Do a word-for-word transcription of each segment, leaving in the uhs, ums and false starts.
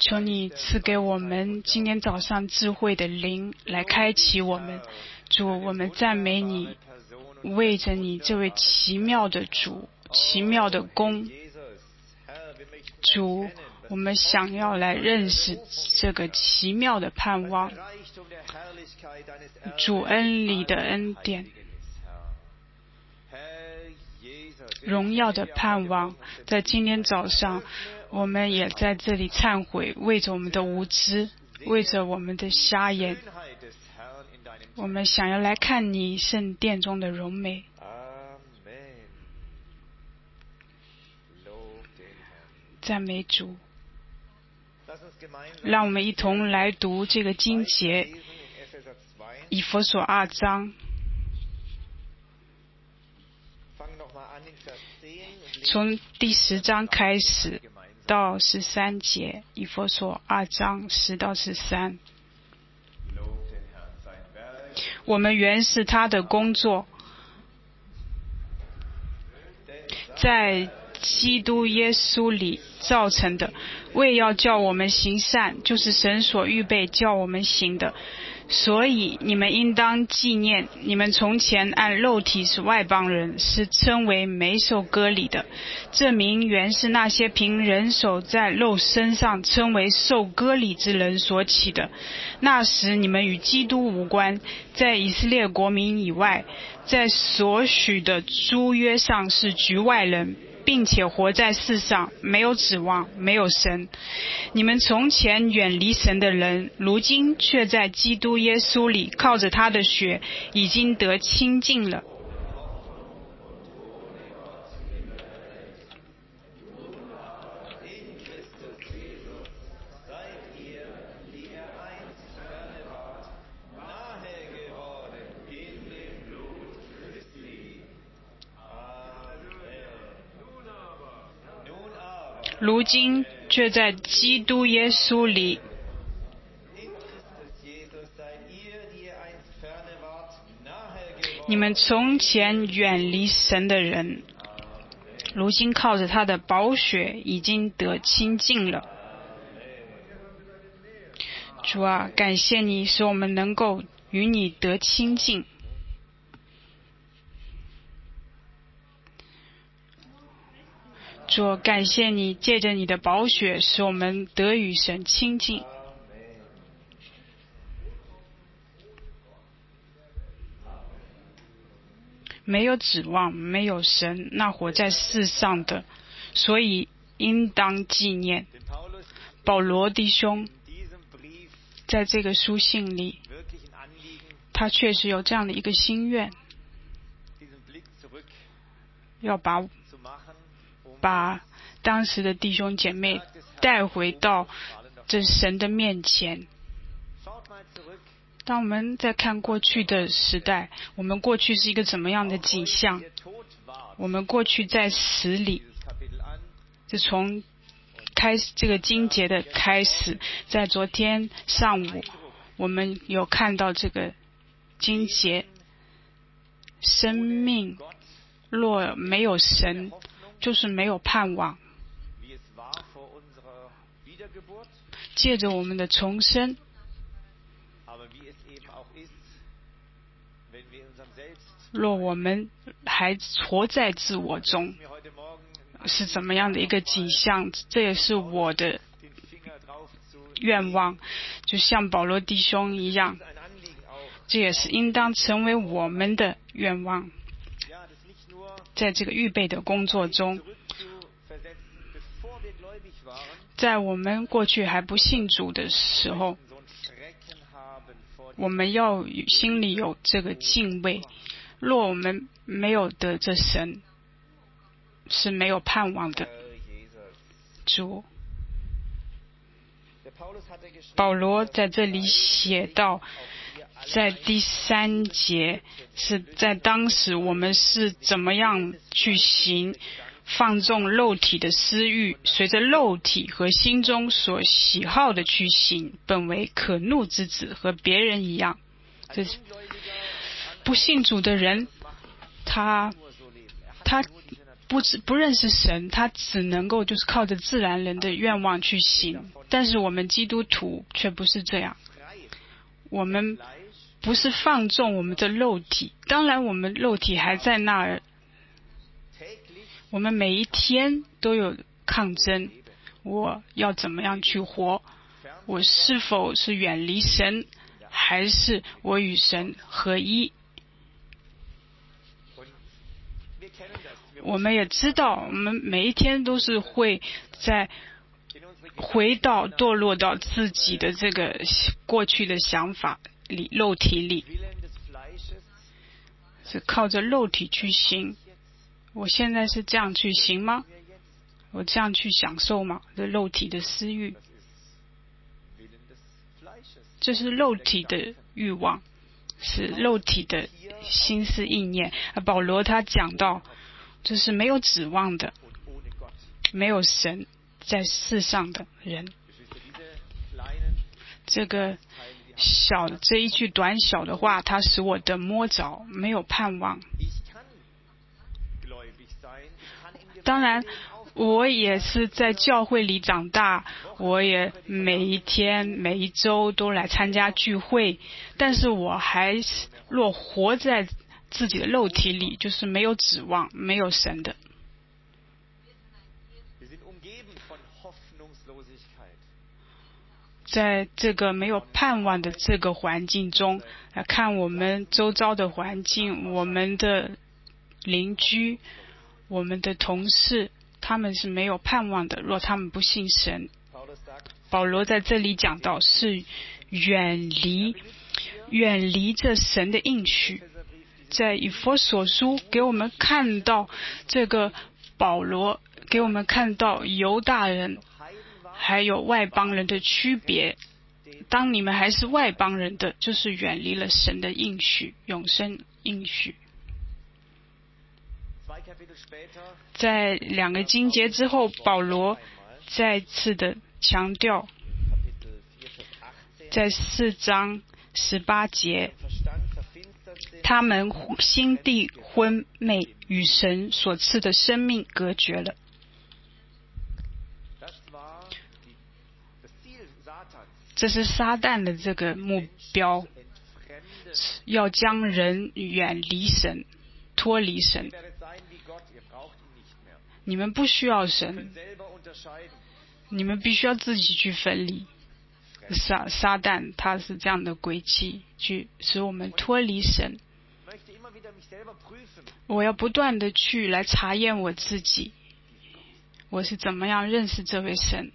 求你赐给我们今天早上智慧的灵来开启我们。主，我们赞美你，为着你这位奇妙的主，奇妙的功。主，我们想要来认识这个奇妙的盼望，主恩里的恩典，荣耀的盼望。在今天早上，我们也在这里忏悔，为着我们的无知，为着我们的瞎眼，我们想要来看你圣殿中的荣美。赞美主。让我们一同来读这个经节，以弗所二章，从第十章开始到十三节，以弗所二章十到十三。我们原是他的工作，在基督耶稣里造成的，为要叫我们行善，就是神所预备叫我们行的。所以你们应当纪念，你们从前按肉体是外邦人，是称为没受割礼的，这名原是那些凭人手在肉身上称为受割礼之人所起的。那时你们与基督无关，在以色列国民以外，在所许的诸约上是局外人，并且活在世上，没有指望，没有神。你们从前远离神的人，如今却在基督耶稣里靠着他的血已经得清净了。如今却在基督耶稣里，你们从前远离神的人，如今靠着他的宝血已经得清净了。主啊，感谢你使我们能够与你得清净。主，感谢你借着你的宝血使我们得与神亲近。没有指望，没有神，那活在世上的，所以应当纪念。保罗弟兄在这个书信里，他确实有这样的一个心愿，要把把当时的弟兄姐妹带回到这神的面前。当我们在看过去的时代，我们过去是一个怎么样的景象？我们过去在死里，就从开始这个经节的开始，在昨天上午我们有看到这个经节，生命若没有神，就是没有盼望。借着我们的重生，若我们还活在自我中，是怎么样的一个景象？这也是我的愿望，就像保罗弟兄一样，这也是应当成为我们的愿望。在这个预备的工作中，在我们过去还不信主的时候，我们要心里有这个敬畏。若我们没有得这神，是没有盼望的。主，保罗在这里写到，在第三节是在当时我们是怎么样去行，放纵肉体的私欲，随着肉体和心中所喜好的去行，本为可怒之子，和别人一样。这是不信主的人，他他不不认识神，他只能够就是靠着自然人的愿望去行。但是我们基督徒却不是这样，我们不是放纵我们的肉体，当然我们肉体还在那儿，我们每一天都有抗争，我要怎么样去活，我是否是远离神，还是我与神合一。我们也知道，我们每一天都是会在回到堕落到自己的这个过去的想法里，肉体里，是靠着肉体去行。我现在是这样去行吗？我这样去享受吗？这肉体的私欲，这是肉体的欲望，是肉体的心思意念。保罗他讲到，这是没有指望的，没有神在世上的人。这个小这一句短小的话，它使我的摸着，没有盼望。当然我也是在教会里长大，我也每一天每一周都来参加聚会，但是我还是若活在自己的肉体里，就是没有指望，没有神的。在这个没有盼望的这个环境中，来看我们周遭的环境，我们的邻居，我们的同事，他们是没有盼望的，若他们不信神。保罗在这里讲到是远离远离这神的应许。在以弗所书给我们看到这个保罗给我们看到犹大人还有外邦人的区别。当你们还是外邦人的，就是远离了神的应许，永生应许。在两个经节之后，保罗再次的强调，在四章十八节，他们心地昏昧，与神所赐的生命隔绝了。这是撒旦的这个目标，要将人远离神，脱离神。你们不需要神，你们必须要自己去分离。撒撒旦他是这样的诡计，去使我们脱离神。我要不断的去来查验我自己，我是怎么样认识这位神。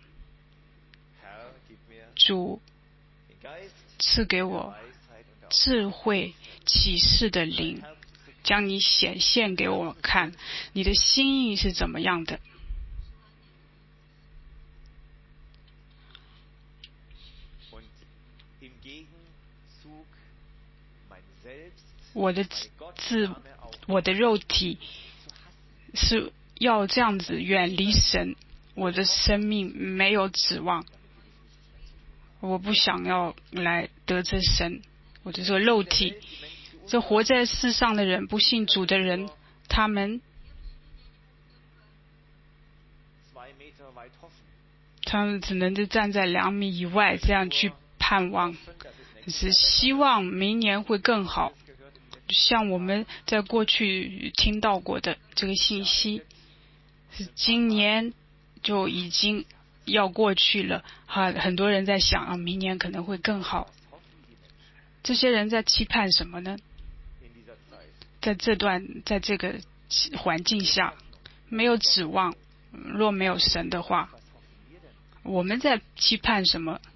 主赐给我智慧启示的灵，将你显现给我看，你的心意是怎么样的。我的自我的肉体是要这样子远离神，我的生命没有指望，我不想要来得着神。我的这个肉体，这活在世上的人，不信主的人，他们他们只能是站在两米以外这样去盼望，只是希望明年会更好。像我们在过去听到过的这个信息，是今年就已经要过去了，很多人在想啊，明年可能会更好。这些人在期盼什么呢？在这段在这个环境下没有指望，若没有神的话，我们在期盼什么？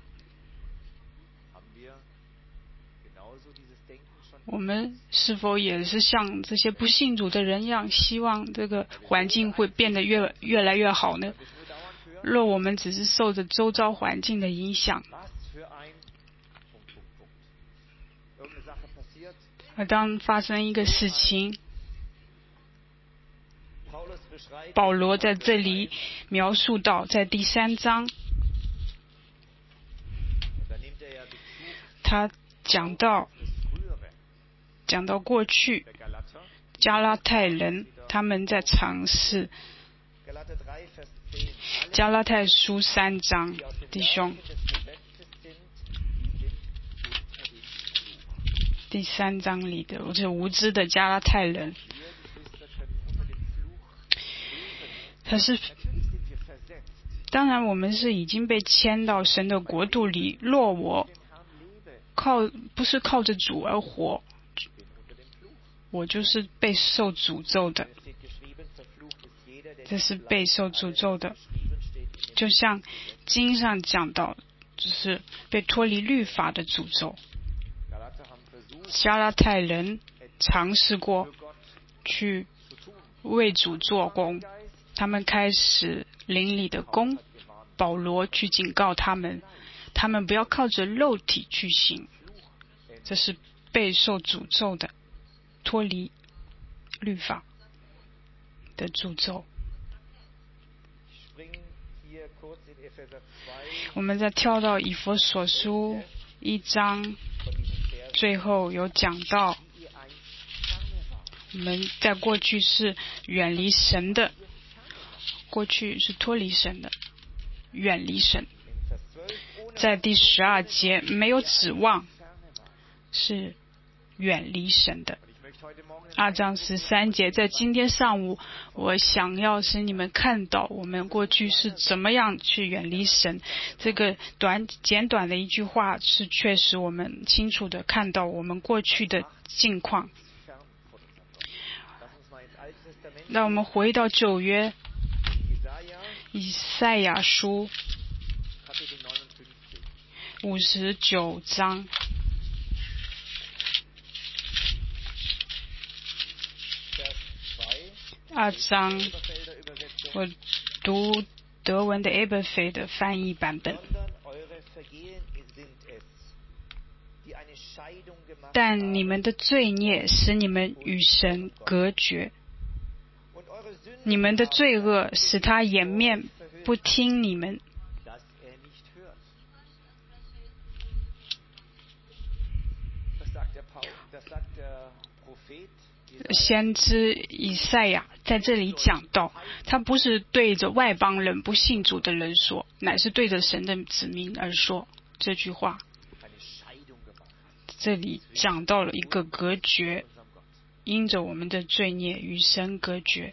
我们是否也是像这些不信主的人一样，希望这个环境会变得越越来越好呢？若我们只是受着周遭环境的影响，而当发生一个事情，保罗在这里描述到，在第三章，他讲到讲到过去加拉太人他们在尝试。加拉太书三章，弟兄，第三章里的，我是无知的加拉太人，可是，当然我们是已经被迁到神的国度里。若我靠不是靠着主而活，我就是被受诅咒的。这是被受诅咒的，就像经上讲到，就是被脱离律法的诅咒。加拉太人尝试过去为主做工，他们开始邻里的工，保罗去警告他们，他们不要靠着肉体去行，这是被受诅咒的，脱离律法的诅咒。我们再跳到以弗所书一章，最后有讲到，我们在过去是远离神的，过去是脱离神的，远离神。在第十二节没有指望，是远离神的。二章十三节，在今天上午，我想要使你们看到我们过去是怎么样去远离神。这个短简短的一句话，是确实我们清楚的看到我们过去的境况。那我们回到旧约，以赛亚书五十九章。二章，我读德文的 Eberfeld 的翻译版本。但你们的罪孽使你们与神隔绝，你们的罪恶使他掩面不听你们。先知以赛亚在这里讲到，他不是对着外邦人不信主的人说，乃是对着神的子民而说这句话。这里讲到了一个隔绝，因着我们的罪孽与神隔绝。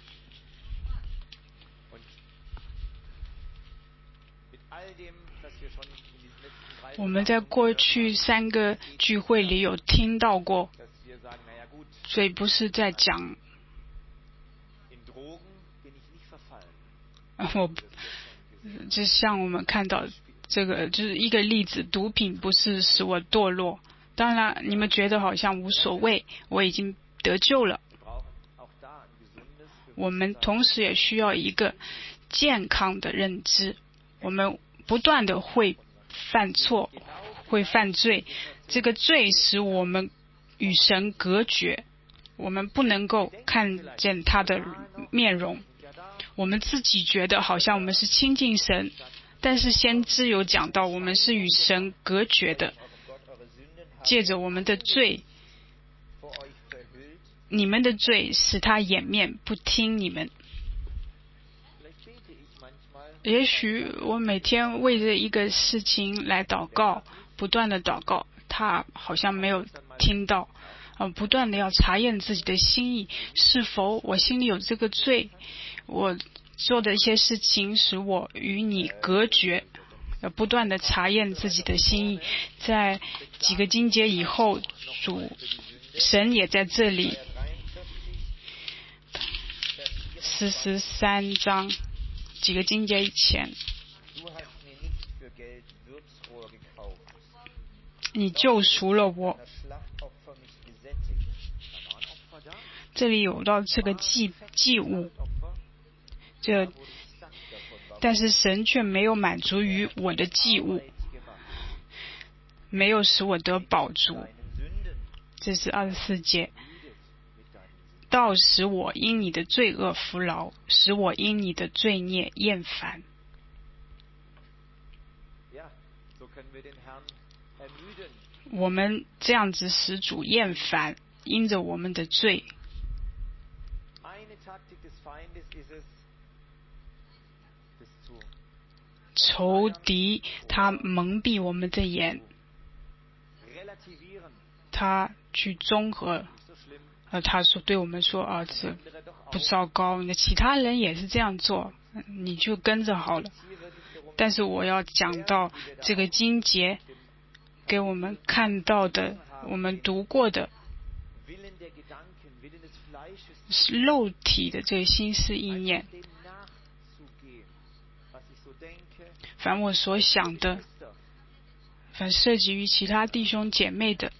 我们在过去三个聚会里有听到过，所以不是在讲我就像我们看到这个就是一个例子，毒品不是使我堕落，当然你们觉得好像无所谓，我已经得救了。我们同时也需要一个健康的认知，我们不断的会犯错，会犯罪，这个罪使我们与神隔绝，我们不能够看见他的面容。我们自己觉得好像我们是亲近神，但是先知有讲到我们是与神隔绝的，借着我们的罪，你们的罪使他掩面不听你们。也许我每天为着一个事情来祷告，不断的祷告，他好像没有听到，呃，不断的要查验自己的心意，是否我心里有这个罪，我做的一些事情使我与你隔绝，要不断的查验自己的心意。在几个经节以后，主神也在这里，四十三章几个经节以前，你救赎了我。这里有到这个祭祭物，这但是神却没有满足于我的祭物，没有使我得饱足。这是二十四节，到使我因你的罪恶服劳，使我因你的罪孽厌烦。我们这样子使主厌烦，因着我们的罪。 仇敌他蒙蔽我们的眼，他去综合，呃，他说对我们说啊，这不糟糕，那其他人也是这样做，你就跟着好了。但是我要讲到这个经节给我们看到的，我们读过的是肉体的这个心思意念，凡我所想的，凡涉及于其他弟兄姐妹的，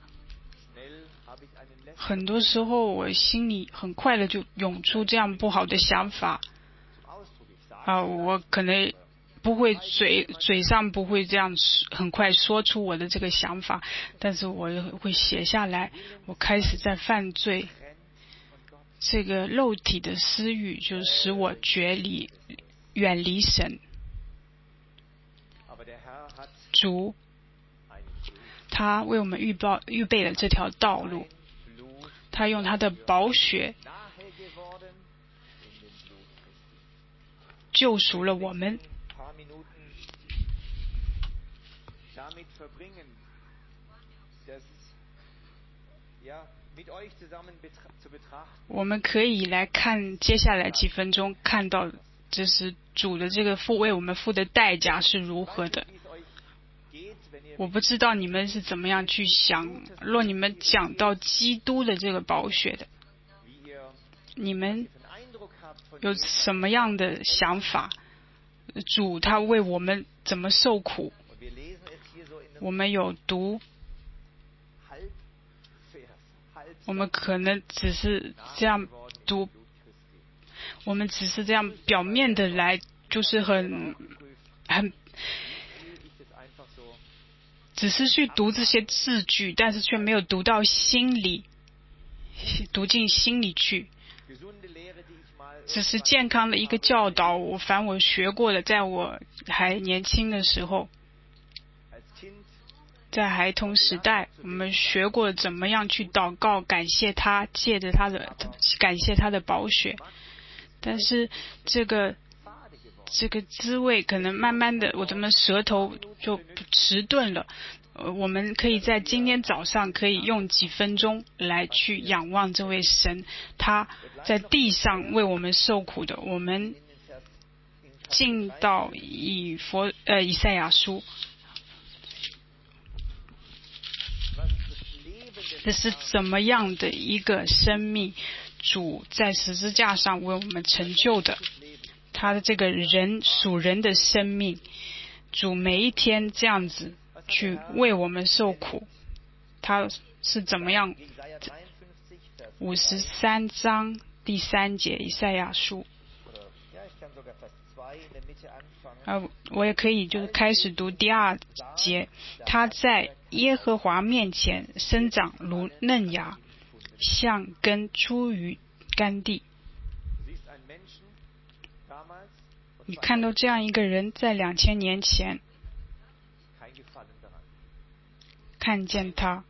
很多时候我心里很快的就涌出这样不好的想法啊，我可能不会嘴嘴上不会这样很快说出我的这个想法，但是我会写下来，我开始在犯罪。这个肉体的私欲就使我绝离远离神。主他为我们预报预备了这条道路，他用他的宝血救赎了我们。我们可以来看接下来几分钟，看到就是主的这个付为我们付的代价是如何的。我不知道你们是怎么样去想，若你们讲到基督的这个宝血的，你们有什么样的想法？主他为我们怎么受苦？我们有读，我们可能只是这样读，我们只是这样表面的来，就是很很只是去读这些字句，但是却没有读到心里，读进心里去。只是健康的一个教导，我凡我学过的，在我还年轻的时候，在孩童时代，我们学过怎么样去祷告，感谢他，借着他的感谢他的宝血。但是这个这个滋味可能慢慢的，我的们舌头就迟钝了。呃，我们可以在今天早上可以用几分钟来去仰望这位神，他在地上为我们受苦的。我们进到以佛呃以赛亚书，这是怎么样的一个生命？主在十字架上为我们成就的，他的这个人属人的生命，主每一天这样子去为我们受苦，他是怎么样？五十三章第三节以赛亚书，啊，我也可以就是开始读第二节。他在耶和华面前生长如嫩芽，像根出于干地。你看到这样一个人，在两千年前看见他，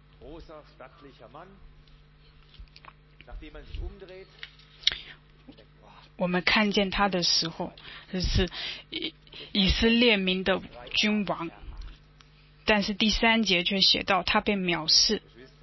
我们看见他的时候，就是以色列民的君王，但是第三节却写到他被藐视。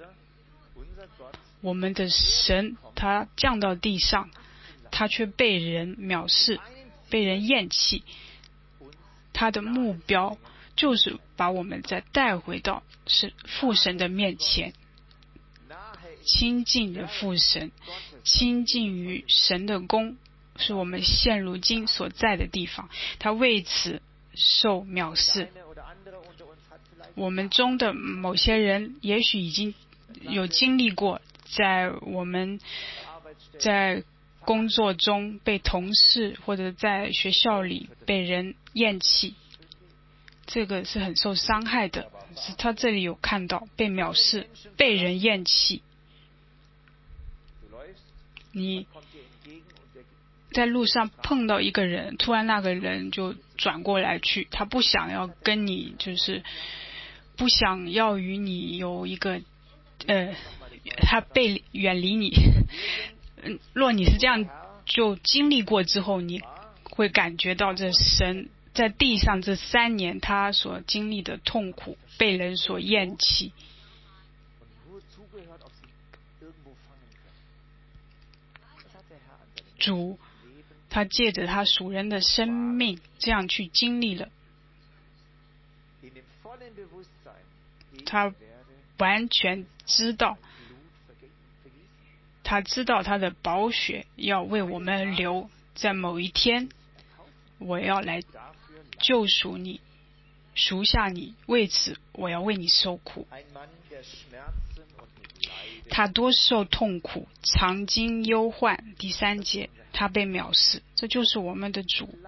我们的神他降到地上，他却被人藐视，被人厌弃。他的目标就是把我们再带回到是父神的面前，亲近的父神，亲近于神的宫，是我们现如今所在的地方。他为此受藐视。我们中的某些人也许已经有经历过，在我们在工作中被同事或者在学校里被人厌弃，这个是很受伤害的。是他这里有看到被藐视，被人厌弃。你在路上碰到一个人，突然那个人就转过来去，他不想要跟你，就是不想要与你有一个呃他被远离你。嗯，若你是这样就经历过之后，你会感觉到这神在地上这三年他所经历的痛苦，被人所厌弃。主他借着他属人的生命这样去经历了，他完全知道，他知道他的宝血要为我们流，在某一天我要来救赎你，赎下你，为此我要为你受苦。他多受痛苦，常经忧患。第三节，他被藐视，这就是我们的主。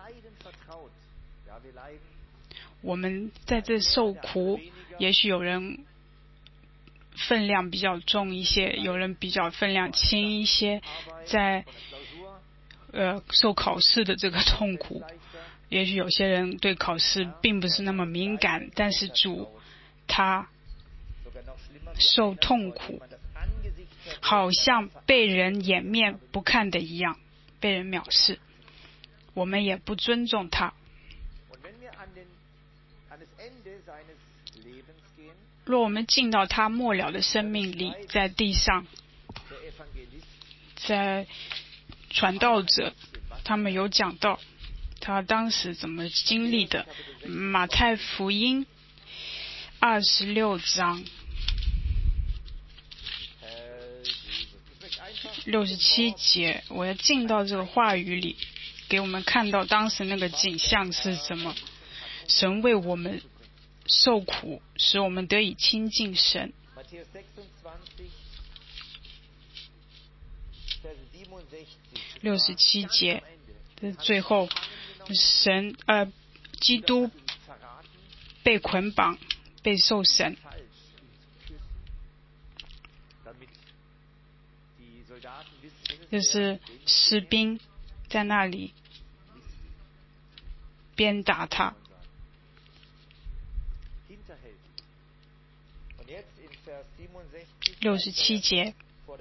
我们在这受苦，也许有人分量比较重一些，有人比较分量轻一些，在呃受考试的这个痛苦，也许有些人对考试并不是那么敏感，但是主他受痛苦，好像被人掩面不看的一样，被人藐视，我们也不尊重他。若我们进到他末了的生命里，在地上，在传道者他们有讲到他当时怎么经历的。马太福音二十六章六十七节，我要进到这个话语里，给我们看到当时那个景象是什么。神为我们受苦，使我们得以亲近神。六十七节的最后，神呃，基督被捆绑，被受审，就是士兵在那里鞭打他。六十七节，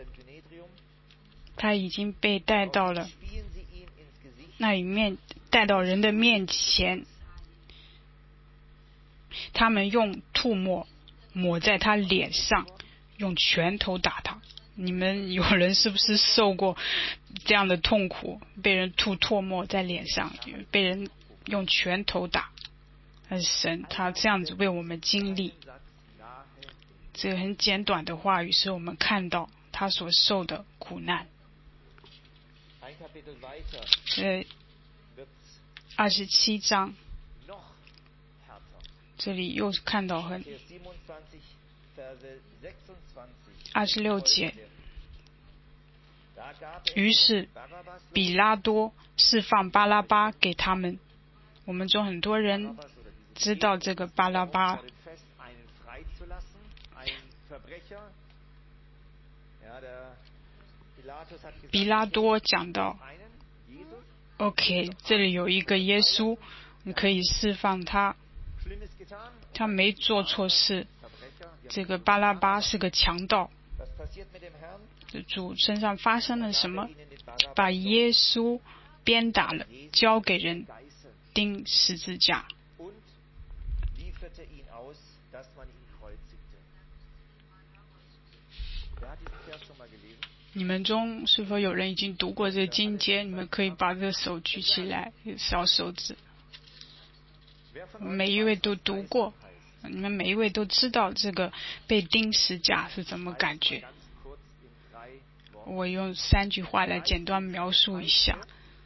他已经被带到了那里面，带到人的面前，他们用吐沫抹在他脸上，用拳头打他。你们有人是不是受过这样的痛苦，被人吐唾沫在脸上，被人用拳头打？但是神他这样子为我们经历，这个很简短的话语使我们看到他所受的苦难。呃，二十七章，这里又看到很二十六节。于是比拉多释放巴拉巴给他们。我们中很多人知道这个巴拉巴。比拉多讲到 OK， 这里有一个耶稣，你可以释放他，他没做错事。这个巴拉巴是个强盗。主身上发生了什么？把耶稣鞭打了，交给人钉十字架。你们中是否有人已经读过这个经节？你们可以把这个手举起来，小手指。每一位都读过，你们每一位都知道这个被钉十字架是怎么感觉。我用三句话来简单描述一下。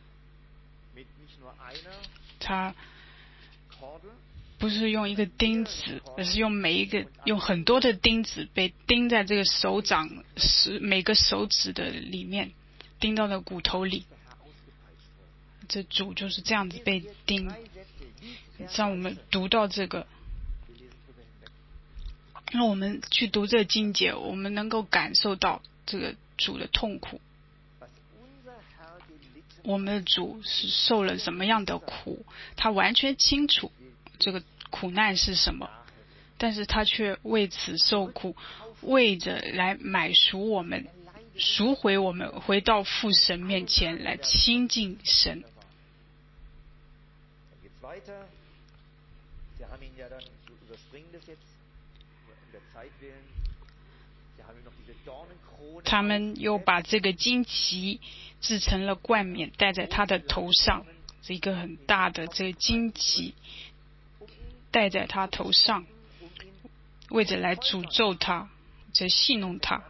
他不是用一个钉子，而是用每一个用很多的钉子被钉在这个手掌，每个手指的里面，钉到了骨头里。这主就是这样子被钉。让我们读到这个，让我们去读这个经节，我们能够感受到这个主的痛苦。我们的主是受了什么样的苦，他完全清楚这个苦难是什么，但是他却为此受苦，为着来买赎我们， 赎回我们，回到父神面前来亲近神。他们又把这个荆棘制成了冠冕，戴在他的头上，是一个很大的这个荆棘戴在他头上，为着来诅咒他，来戏弄他。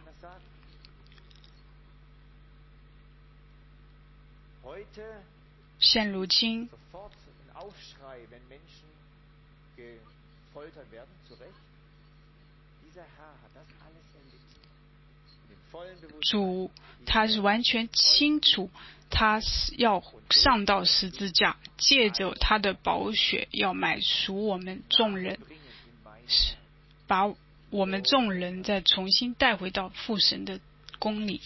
现如今主他是完全清楚，他是要上到十字架，借着他的宝血要买赎我们众人，把我们众人再重新带回到父神的宫里。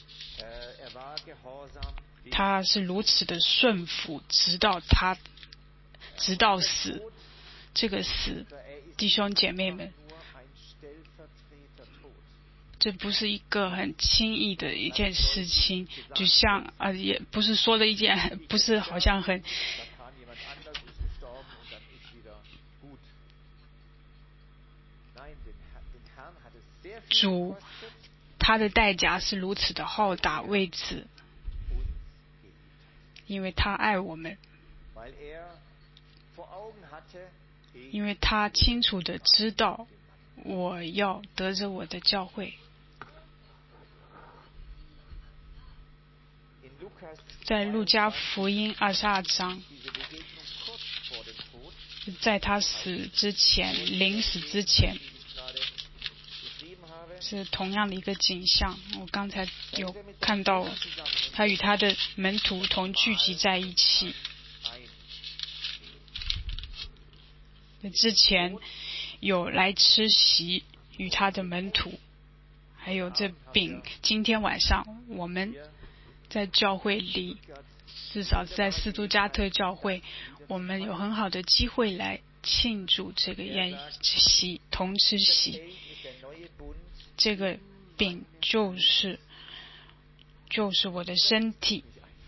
他是如此的顺服，直到他直到死。这个死，弟兄姐妹们，这不是一个很轻易的一件事情，就像啊、呃，也不是说的一件，不是好像很。主，他的代价是如此的浩大，为此，因为他爱我们，因为他清楚的知道，我要得着我的教会。在路加福音二十二章，在他死之前，临死之前，是同样的一个景象。我刚才有看到他与他的门徒同聚集在一起。之前有来吃席与他的门徒，还有这饼。今天晚上我们在教会里，至少在斯图加特教会，我们有很好的机会来庆祝这个宴席，同吃席。这个饼就是就是我的身体，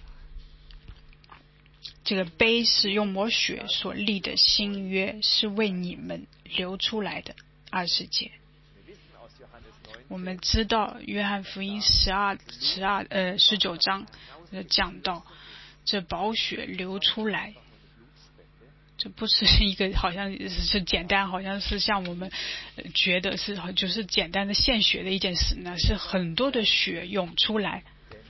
这个杯是用抹血所立的新约，是为你们流出来的。二十节，我们知道约翰福音十二十二呃十九章讲到这宝血流出来，这不是一个好像是简单，好像是像我们觉得是就是简单的献血的一件事呢，是很多的血涌出来，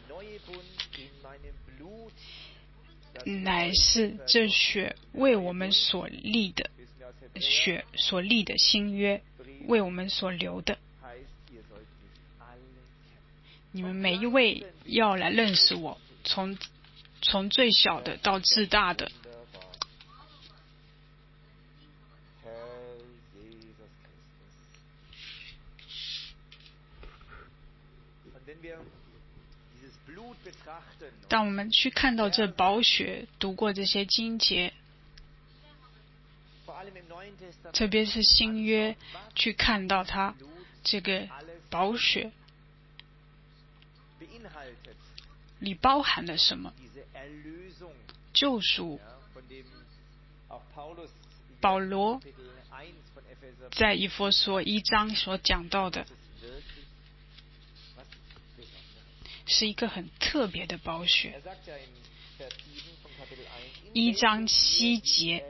乃是这血为我们所立的血所立的新约，为我们所流的。你们每一位要来认识我，从从最小的到至大的。当我们去看到这宝血，读过这些经节，特别是新约，去看到它这个宝血里包含了什么？救赎。保罗在以弗所一章所讲到的，是一个很特别的宝血。一章七节，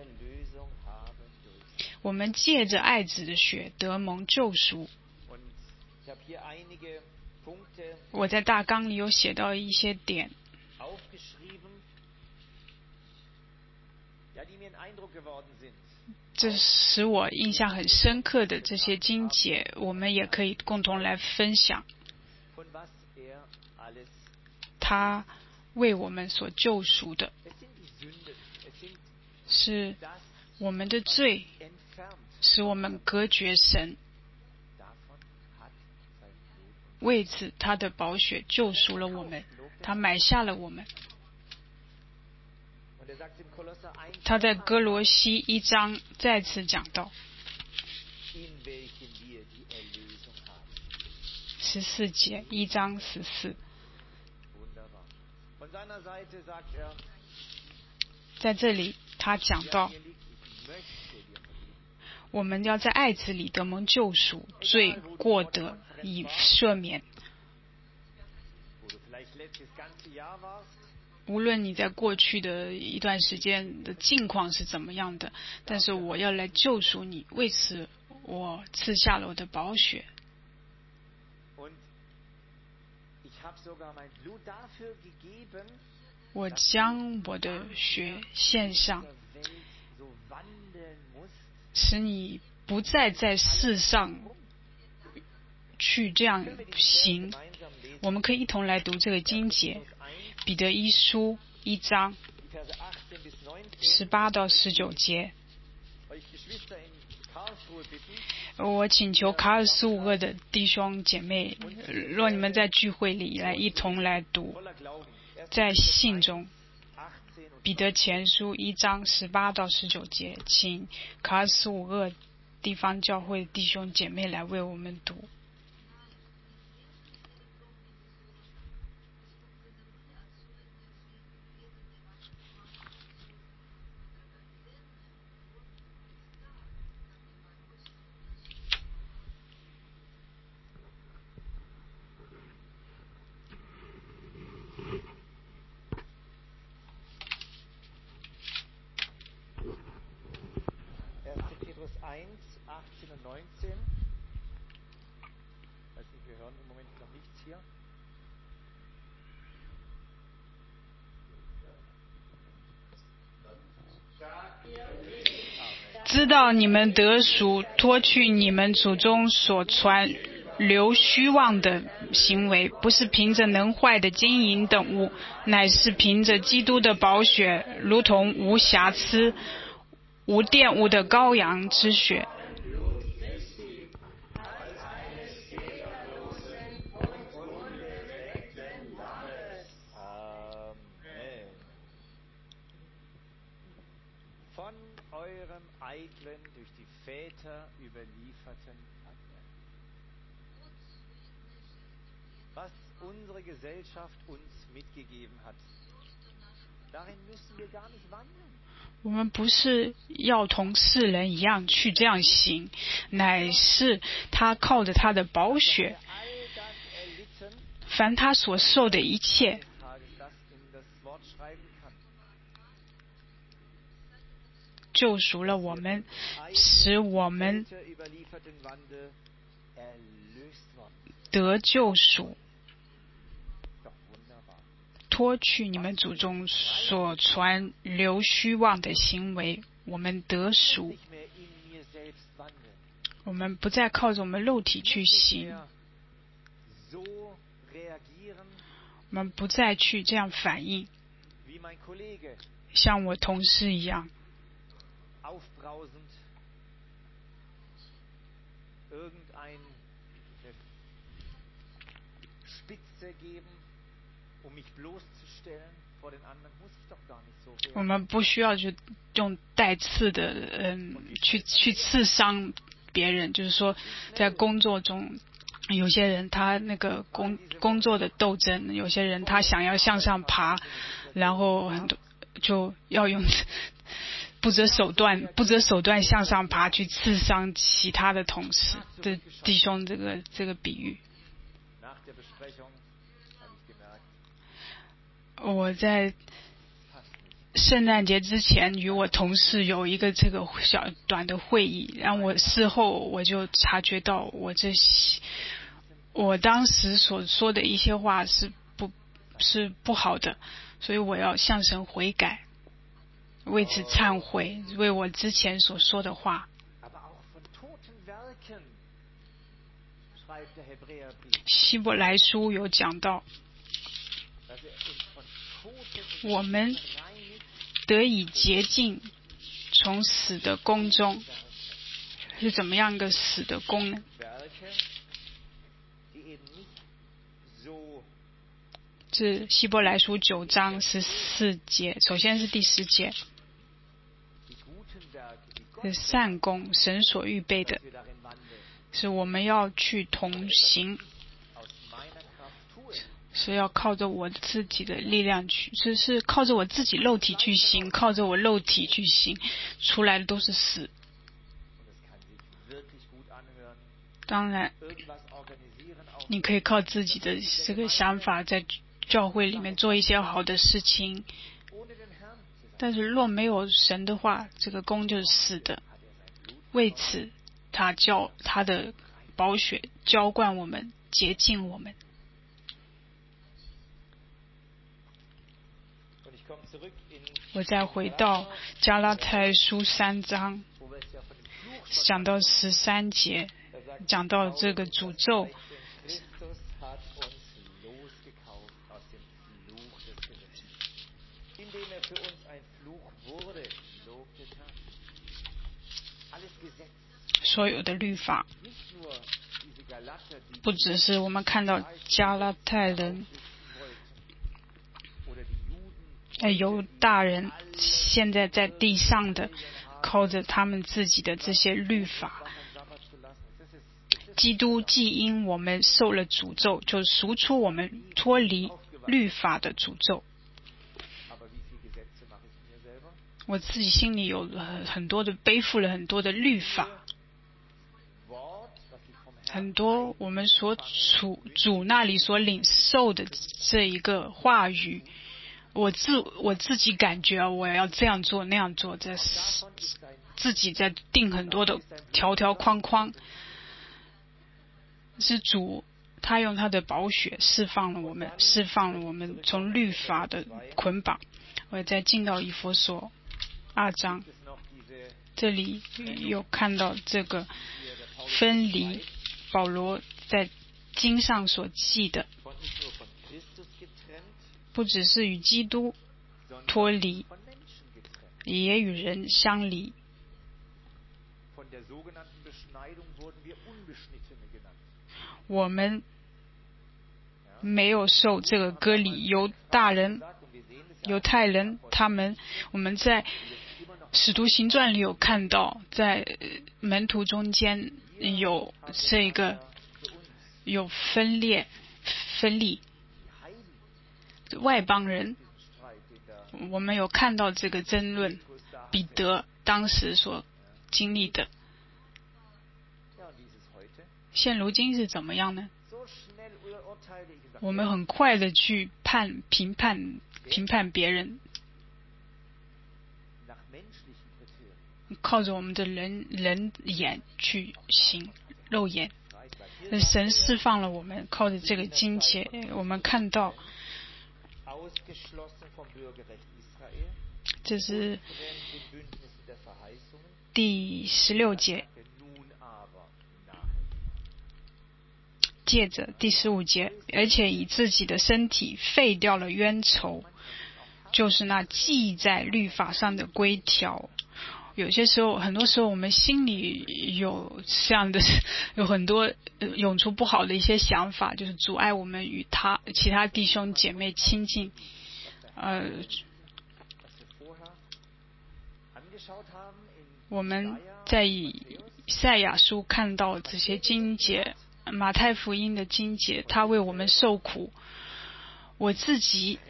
我们借着爱子的血得蒙救赎。我在大纲里有写到一些点，这使我印象很深刻的这些经节，我们也可以共同来分享。他为我们所救赎的，是我们的罪，使我们隔绝神。为此，他的宝血救赎了我们，他买下了我们。他在哥罗西一章再次讲到，十四节，一章十四， 在这里他讲到，我们要在爱子里得蒙救赎，罪过得以赦免。无论你在过去的一段时间的境况是怎么样的，但是我要来救赎你，为此我赐下了我的宝血。我将我的血献上，使你不再在世上去这样行。我们可以一同来读这个经节，彼得一书一章十八到十九节。我请求卡尔斯伍厄的弟兄姐妹，若你们在聚会里来一同来读，在信中彼得前书一章十八到十九节，请卡尔斯伍厄地方教会弟兄姐妹来为我们读。知道你们得赎，脱去你们祖宗所传流虚妄的行为，不是凭着能坏的金银等物，乃是凭着基督的宝血，如同无瑕疵、无玷污的羔羊之血。我们不是要同世人一样去这样行，乃是他靠着他的宝血，凡他所受的一切，救赎了我们，使我们得救赎，脱去你们祖宗所传流虚妄的行为，我们得赎。我们不再靠着我们肉体去行，我们不再去这样反应，像我同事一样，我们不需要去用带刺的，嗯，去去刺伤别人。就是说，在工作中，有些人他那个工工作的斗争，有些人他想要向上爬，然后很多就要用不择手段、不择手段向上爬，去刺伤其他的同事的弟兄。这个这个比喻。我在圣诞节之前与我同事有一个这个小短的会议，然后我事后我就察觉到我这我当时所说的一些话是不是不好的，所以我要向神悔改，为此忏悔，为我之前所说的话。希伯来书有讲到，我们得以洁净，从死的宫中，是怎么样一个死的宫呢？是希伯来书九章十四节，首先是第十节，是善功，神所预备的，是我们要去同行， 是要靠着我自己的力量去，是是靠着我自己肉体去行，靠着我肉体去行，出来的都是死。当然，你可以靠自己的这个想法在教会里面做一些好的事情，但是若没有神的话，这个功就是死的。为此，他叫他的宝血浇灌我们，洁净我们。我再回到加拉太书三章，讲到十三节，讲到这个诅咒。所有的律法，不只是我们看到加拉太人、呃犹大人现在在地上的靠着他们自己的这些律法，基督既因我们受了诅咒，就赎出我们脱离律法的诅咒。我自己心里有很多的背负了很多的律法，很多我们所主主那里所领受的这一个话语，我自我自己感觉我要这样做那样做，在自己在定很多的条条框框。是主他用他的宝血释放了我们，释放了我们从律法的捆绑。我再进到以弗所二章，这里有看到这个分离，保罗在经上所记的，不只是与基督脱离，也与人相离。我们没有受这个割礼，犹大人、犹太人，他们我们在使徒行传里有看到，在门徒中间有这个有分裂、分立，外邦人，我们有看到这个争论，彼得当时所经历的。现如今是怎么样呢？我们很快的去判评判评判别人，靠着我们的人人眼去行，肉眼。神释放了我们，靠着这个经节，我们看到这是第十六节，借着第十五节，而且以自己的身体废掉了冤仇，就是那记在律法上的规条。有些时候，很多时候我们心里有这样的，有很多涌出不好的一些想法，就是阻碍我们与他其他弟兄姐妹亲近。呃，我们在以赛亚书看到这些经节，马太福音的经节，他为我们受苦。我自己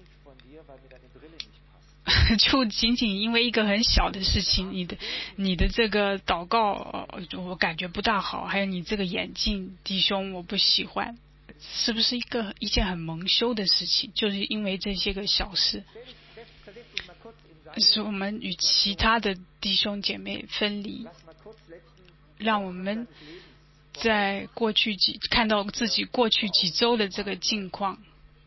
就仅仅因为一个很小的事情，你的你的这个祷告我感觉不大好，还有你这个眼镜弟兄我不喜欢，是不是一个一件很蒙羞的事情？就是因为这些个小事，使我们与其他的弟兄姐妹分离，让我们在过去几看到自己过去几周的这个境况，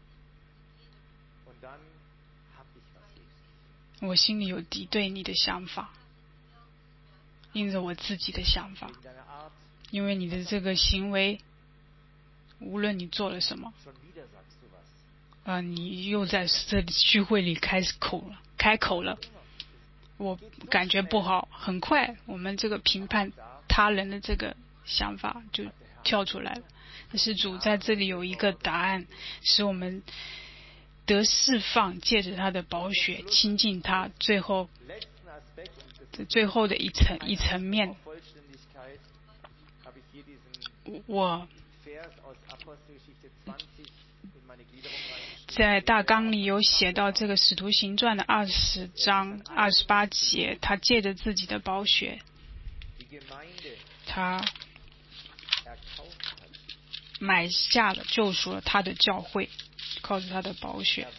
我心里有敌对你的想法，因着我自己的想法，因为你的这个行为，无论你做了什么，啊、呃，你又在这里聚会里开口了，开口了，我感觉不好，很快我们这个评判他人的这个想法就跳出来了。但是主在这里有一个答案，使我们得释放，借着他的宝血亲近他，最后最后的一层一层面，我在大纲里有写到这个使徒行传的二十章二十八节，他借着自己的宝血，他买下了救赎了他的教会，靠着他的宝血。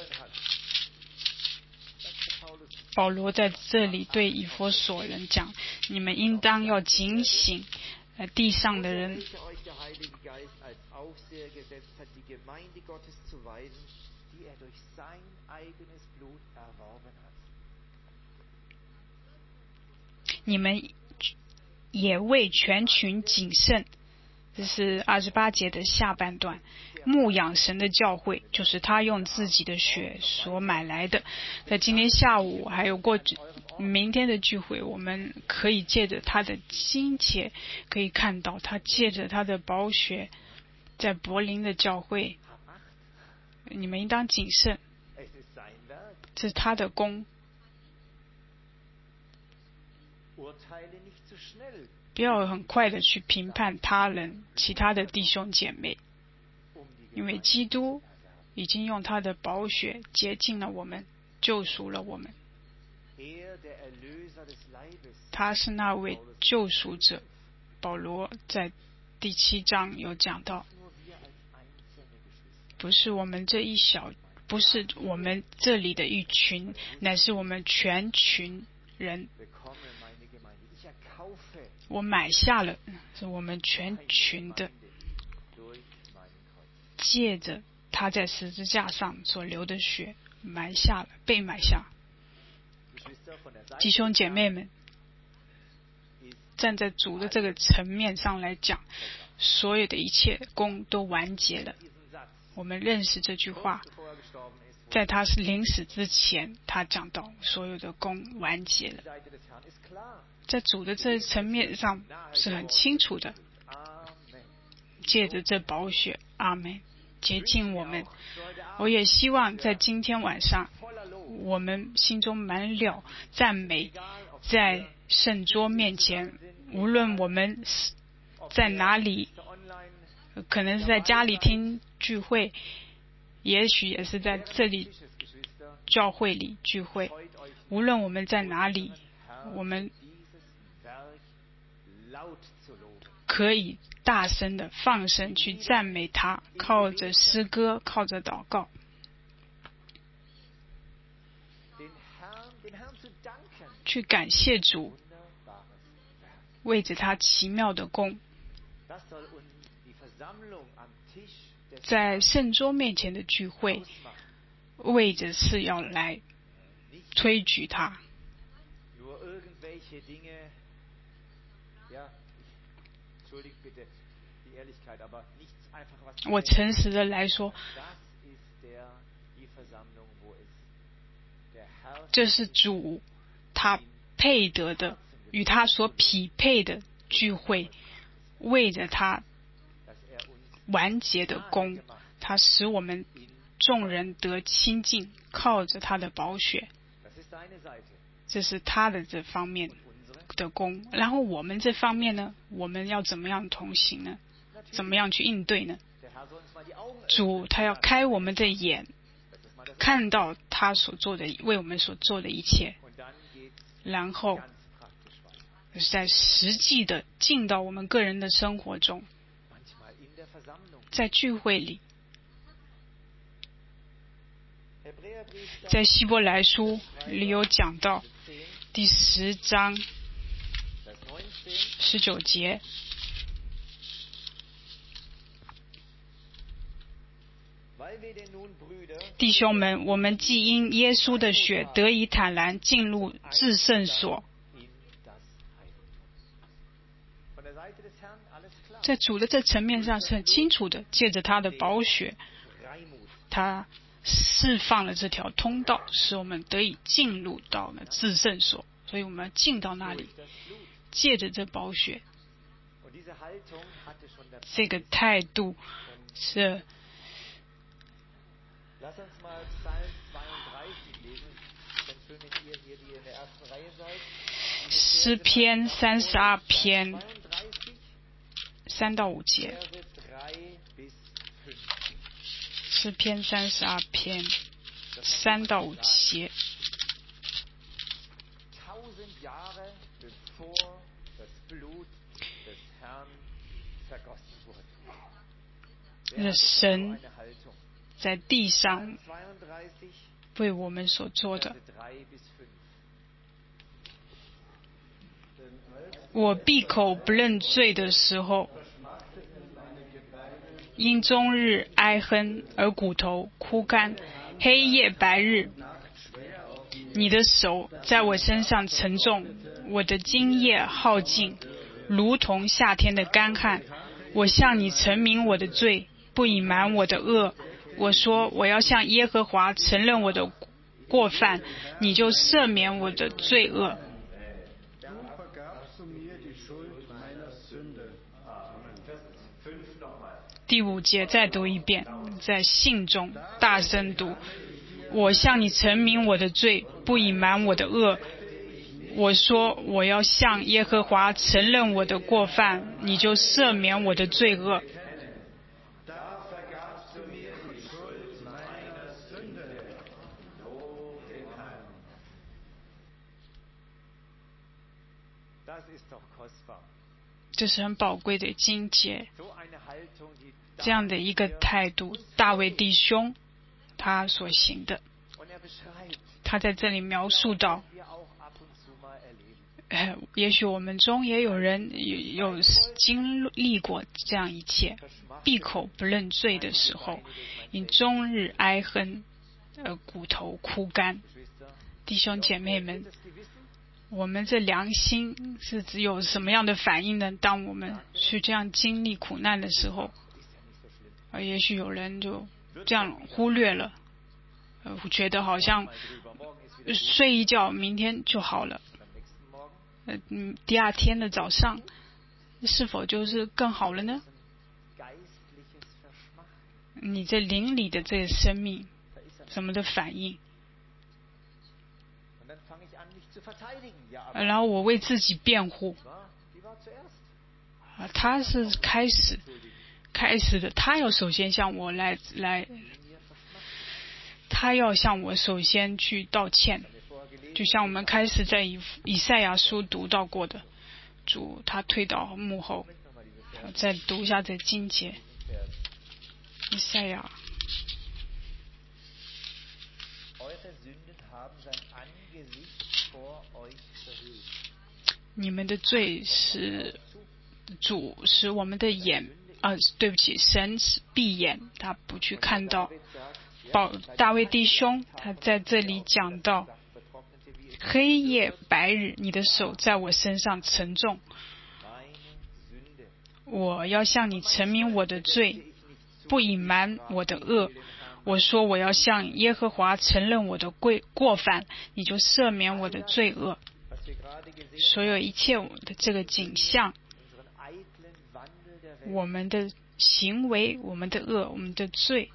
保罗在这里对以弗所人讲，你们应当要警醒，呃，地上的人你们也为全群谨慎。这是二十八节的下半段，牧养神的教会，就是他用自己的血所买来的。在今天下午还有过明天的聚会，我们可以借着他的亲切，可以看到他借着他的宝血，在柏林的教会，你们应当谨慎，这是他的功。不要很快的去评判他人其他的弟兄姐妹，因为基督已经用他的宝血洁净了我们，救赎了我们。他是那位救赎者。保罗在第七章有讲到，不是我们这一小，不是我们这里的一群，乃是我们全群人。我买下了，是我们全群的，借着他在十字架上所流的血买下了，被买下。弟兄姐妹们，站在主的这个层面上来讲，所有的一切功都完结了。我们认识这句话，在他是临死之前，他讲到所有的功完结了。在主的这层面上是很清楚的，借着这宝血，阿们，洁净我们。我也希望在今天晚上，我们心中满了赞美，在圣桌面前，无论我们在哪里，可能是在家里听聚会，也许也是在这里教会里聚会，无论我们在哪里，我们可以大声的放声去赞美他，靠着诗歌，靠着祷告，去感谢主，为着他奇妙的功。在圣桌面前的聚会，为着是要来推举他。我诚实的来说，这是主他配得的，与他所匹配的聚会，为着他完结的功，他使我们众人得亲近，靠着他的宝血，这是他的这方面的功。然后我们这方面呢，我们要怎么样同行呢？怎么样去应对呢？主他要开我们的眼，看到他所做的，为我们所做的一切，然后在实际的进到我们个人的生活中，在聚会里，在希伯来书里有讲到第十章十九节，弟兄们，我们既因耶稣的血得以坦然进入至圣所。在主的这层面上是很清楚的，借着他的宝血，他释放了这条通道，使我们得以进入到了至圣所。所以我们要进到那里，借着这宝血，这个态度是诗篇三十二篇三到五节。 诗篇三十二篇三到五节。神在地上为我们所做的，我闭口不认罪的时候，因终日哀恨而骨头枯干，黑夜白日，你的手在我身上沉重，我的精液耗尽，如同夏天的干旱。我向你陈明我的罪，不隐瞒我的恶。我说我要向耶和华承认我的过犯，你就赦免我的罪恶。第五节再读一遍，在信中大声读。我向你陈明我的罪，不隐瞒我的恶。我说我要向耶和华承认我的过犯，你就赦免我的罪恶。这是很宝贵的经节，这样的一个态度，大卫弟兄他所行的，他在这里描述到，呃，也许我们中也有人有, 有经历过这样一切，闭口不认罪的时候，因终日哀恨而骨头枯干。弟兄姐妹们，我们这良心是只有什么样的反应呢？当我们去这样经历苦难的时候，呃，也许有人就这样忽略了，呃，觉得好像睡一觉明天就好了，呃，嗯，第二天的早上是否就是更好了呢？你这灵里的这个生命怎么的反应？然后我为自己辩护，啊，他是开始开始的，他要首先向我来来，他要向我首先去道歉，就像我们开始在以以赛亚书读到过的，主他退到幕后，再读一下这经节，以赛亚。你们的罪是主使我们的眼啊，对不起，神是闭眼，他不去看到。保大卫弟兄他在这里讲到，黑夜白日，你的手在我身上沉重，我要向你陈明我的罪，不隐瞒我的恶。我说我要向耶和华承认我的过犯，你就赦免我的罪恶。所有一切的这个景象，我们的行为，我们的恶，我们的罪，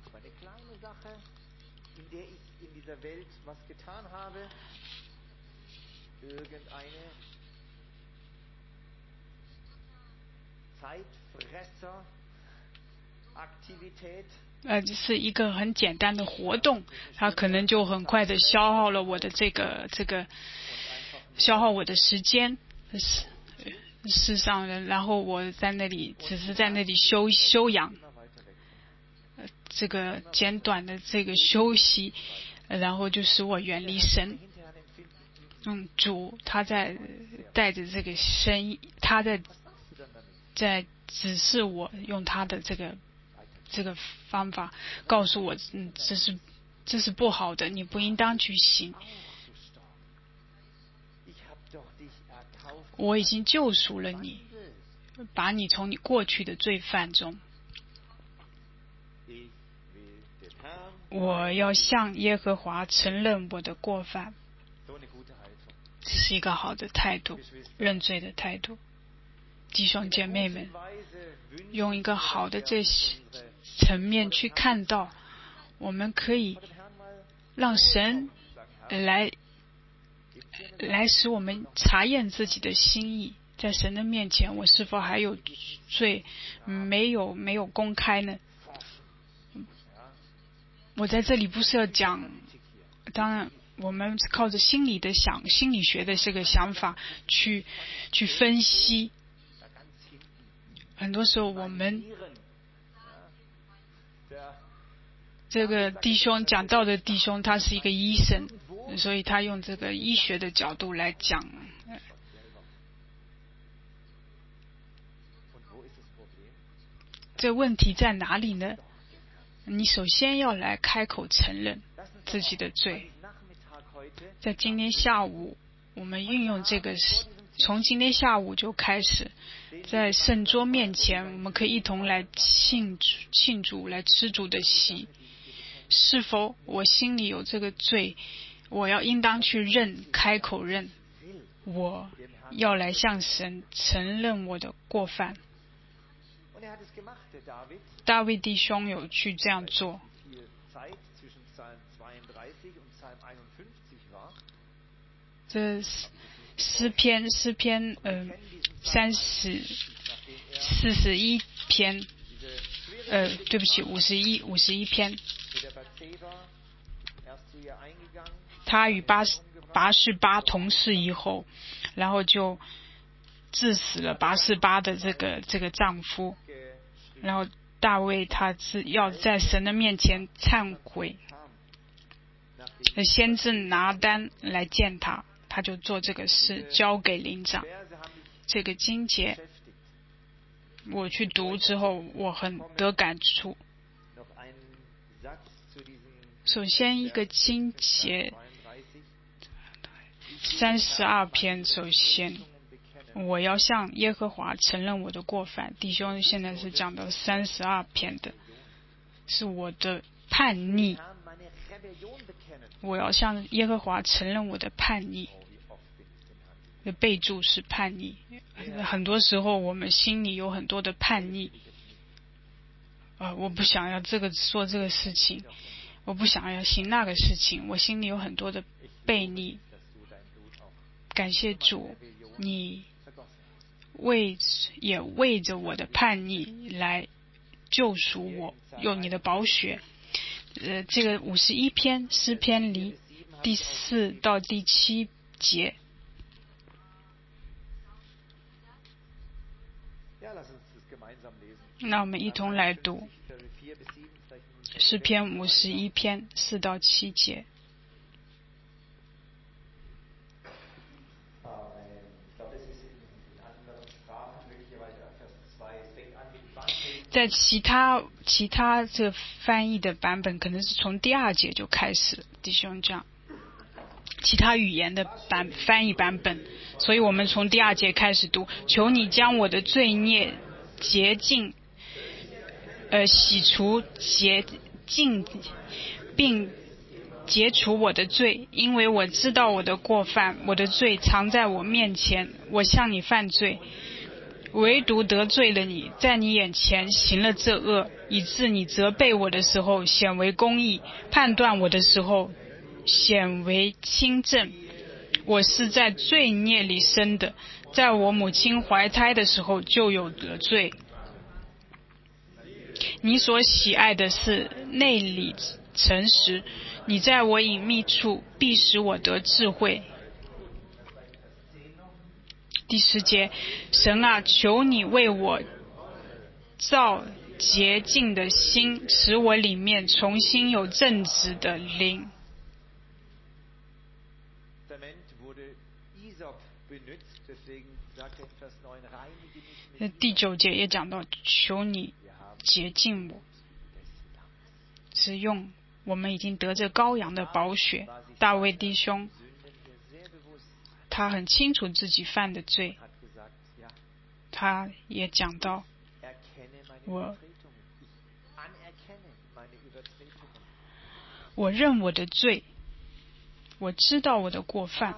呃，这是一个很简单的活动，它可能就很快的消耗了我的这个这个消耗我的时间，事实上，然后我在那里只是在那里休休养，呃，这个简短的这个休息，然后就使我远离神。嗯，主他在带着这个声音，他在在指示我用他的这个这个方法告诉我，嗯，这是这是不好的，你不应当去行。我已经救赎了你，把你从你过去的罪犯中。我要向耶和华承认我的过犯，这是一个好的态度，认罪的态度。弟兄姐妹们，用一个好的这层面去看到，我们可以让神来来使我们查验自己的心意， 在神的面前，我是否还有罪没有没有公开呢？我在这里不是要讲，当然我们靠着心理的想心理学的这个想法去去分析。很多时候我们这个弟兄讲道的弟兄，他是一个医生，所以他用这个医学的角度来讲。这问题在哪里呢？你首先要来开口承认自己的罪。在今天下午，我们运用这个，从今天下午就开始，在圣桌面前，我们可以一同来庆祝、庆祝，来吃主的席。是否我心里有这个罪，我要应当去认，开口认，我要来向神承认我的过犯。大卫弟兄有去这样做。这诗篇诗篇呃三十四十一篇呃对不起五十一五十一篇，他与巴拔示巴同事以后，然后就致死了拔示巴的这个这个丈夫，然后大卫他是要在神的面前忏悔，先知拿单来见他，他就做这个事，交给灵长。这个经节我去读之后，我很得感触。首先一个经节三十二篇，首先我要向耶和华承认我的过犯。弟兄现在是讲到三十二篇的，是我的叛逆，我要向耶和华承认我的叛逆。的备注是叛逆。很多时候我们心里有很多的叛逆，呃，我不想要这个做这个事情，我不想要行那个事情，我心里有很多的悖逆。感谢主，你为也为着我的叛逆来救赎我，用你的宝血。呃，这个五十一篇诗篇里第四到第七节。那我们一同来读诗篇五十一篇四到七节。在其他其他这翻译的版本，可能是从第二节就开始，弟兄这样。其他语言的版翻译版本，所以我们从第二节开始读。求你将我的罪孽洁净，呃，洗除洁净，并解除我的罪，因为我知道我的过犯，我的罪藏在我面前，我向你犯罪，唯独得罪了你，在你眼前行了这恶，以致你责备我的时候显为公义，判断我的时候显为清正。我是在罪孽里生的，在我母亲怀胎的时候就有了罪。你所喜爱的是内里诚实，你在我隐秘处必使我得智慧。第十节，神啊，求你为我造洁净的心，使我里面重新有正直的灵。第九节也讲到，求你洁净我，是用我们已经得着羔羊的宝血。大卫弟兄他很清楚自己犯的罪，他也讲到，我我认我的罪，我知道我的过犯。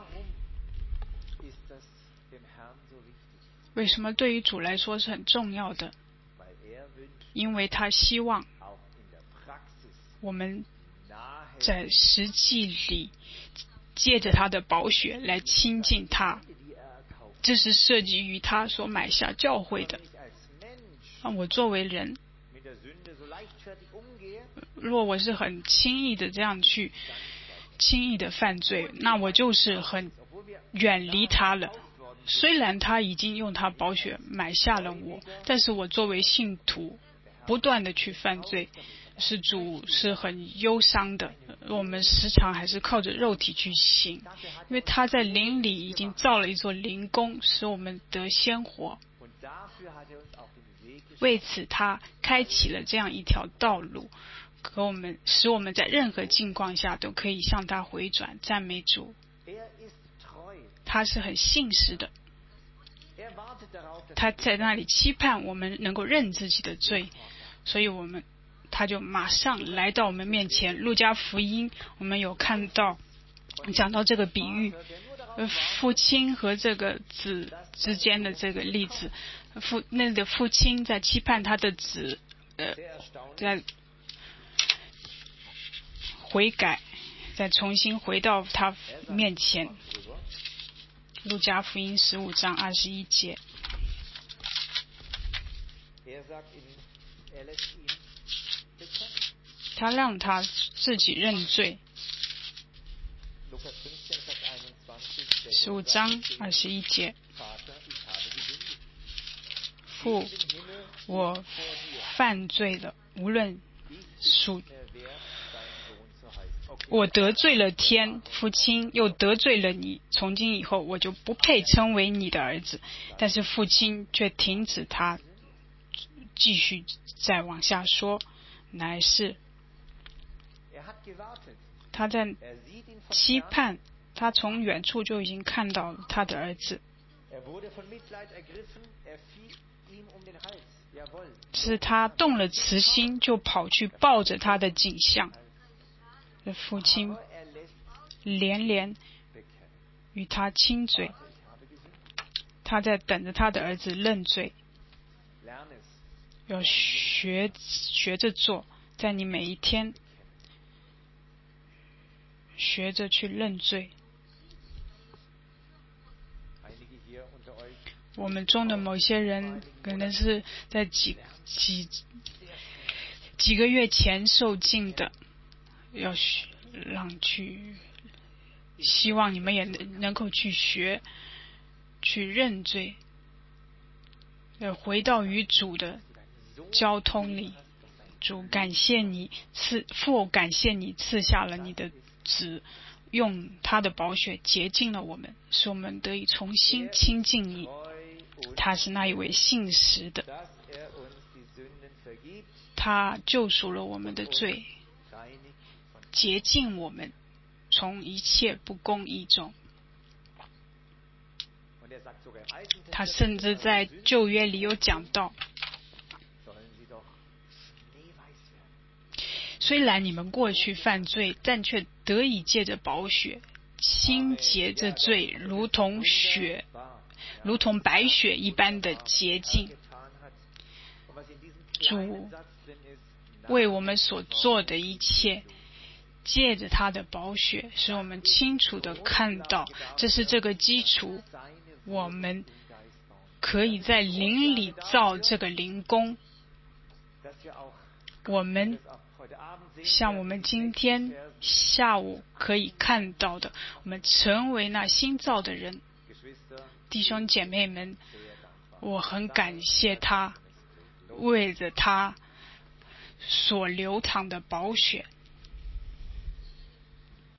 为什么对于主来说是很重要的？因为他希望我们在实际里借着他的宝血来亲近他。 这是设计于他所买下教会的。啊，我作为人，若我是很轻易的这样去轻易的犯罪，那我就是很远离他了。虽然他已经用他宝血买下了我，但是我作为信徒不断的去犯罪，是主是很忧伤的。我们时常还是靠着肉体去行，因为他在灵里已经造了一座灵宫，使我们得鲜活。为此他开启了这样一条道路，给我们使我们在任何境况下都可以向他回转。赞美主，他是很信实的，他在那里期盼我们能够认自己的罪，所以我们他就马上来到我们面前。路加福音我们有看到讲到这个比喻，父亲和这个子之间的这个例子，父那个父亲在期盼他的子呃在悔改，再重新回到他面前。路加福音十五章二十一节，他让他自己认罪。十五章二十一节，父，我犯罪了，无论属我得罪了天，父亲又得罪了你，从今以后我就不配称为你的儿子。但是父亲却停止他，继续再往下说，乃是他在期盼，他从远处就已经看到他的儿子，是他动了慈心，就跑去抱着他的景象。父亲连连与他亲嘴，他在等着他的儿子认罪。要学学着做，在你每一天学着去认罪。我们中的某些人可能是在几几几个月前受浸的，要让去，希望你们也能能够去学，去认罪，要回到与主的交通里。主感谢你赐父，感谢你赐下了你的子，用他的宝血洁净了我们，使我们得以重新亲近你。他是那一位信实的，他救赎了我们的罪，洁净我们从一切不公义中。他甚至在旧约里有讲到，虽然你们过去犯罪，但却得以借着宝血清洁这罪，如同血如同白雪一般的洁净。主为我们所做的一切，借着他的宝血，使我们清楚地看到，这是这个基础，我们可以在灵里造这个灵宫。我们像我们今天下午可以看到的，我们成为那新造的人。弟兄姐妹们，我很感谢他，为着他所流淌的宝血，